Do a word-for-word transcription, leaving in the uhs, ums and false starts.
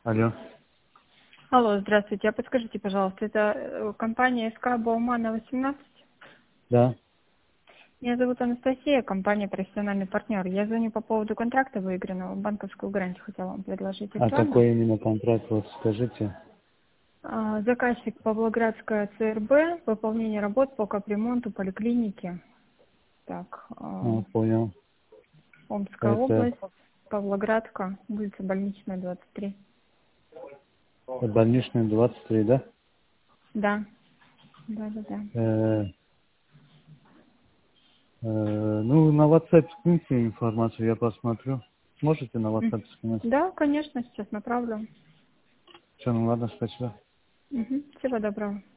Алло. Алло, здравствуйте. А подскажите, пожалуйста, это э, компания СК Баумана восемнадцать? Да. Меня зовут Анастасия, компания «Профессиональный партнер». Я звоню по поводу контракта выигранного. Банковскую гарантию хотела вам предложить. А Актуально? какой именно контракт, вот скажите? А, Заказчик Павлоградская ЦРБ, выполнение работ по капремонту поликлиники. Так, а, А, понял. Омская Это область, Павлоградка, улица Больничная, двадцать три. больничный двадцать три, да? Да, да, да, да. Э, э, ну, на WhatsApp скиньте информацию, я посмотрю. Сможете на М. WhatsApp скинуть? Да, конечно, сейчас направлю. Все, ну ладно, спасибо. Мгм. Всего доброго.